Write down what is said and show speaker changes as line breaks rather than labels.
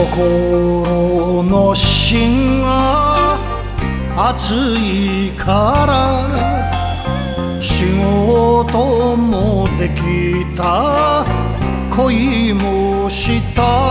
心の芯が熱いから仕事もできた恋もした